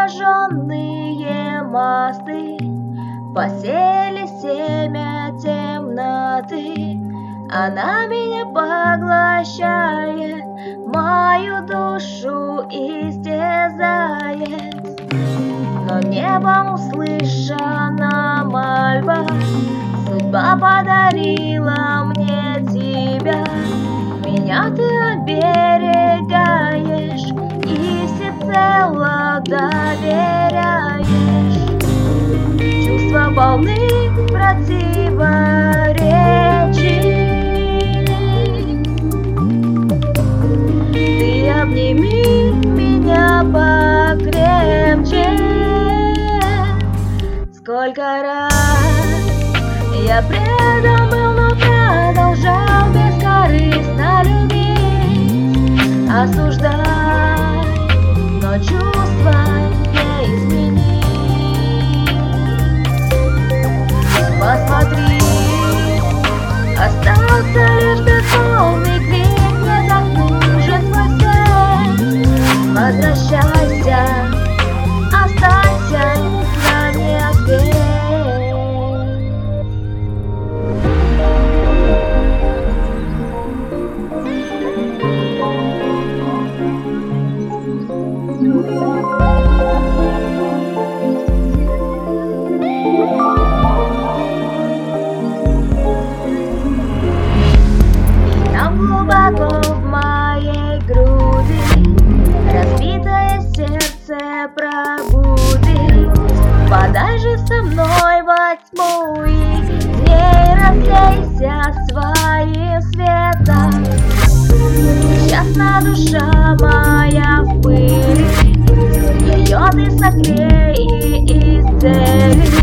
зажженные мосты посеяли семя темноты. Она меня поглощает, мою душу истязает. Но небом услышана мольба, судьба подарила мне тебя. Меня ты оберегаешь и всецело доверяешь. Чувства полны противоречий. Ты обними меня покрепче. Сколько раз я предан был, но продолжал бескорыстно любить. Осуждай, но чувства не изменить. Посмотри, остался лишь безмолвный крик, не так нужен твой свет. Возвращайся, останься на мне ответ. Глубоко в моей груди разбитое сердце пробуди. Подай же со мной во тьму и в ней разлейся своим светом. Несчастна душа моя в пыли, ее ты согрей и исцели.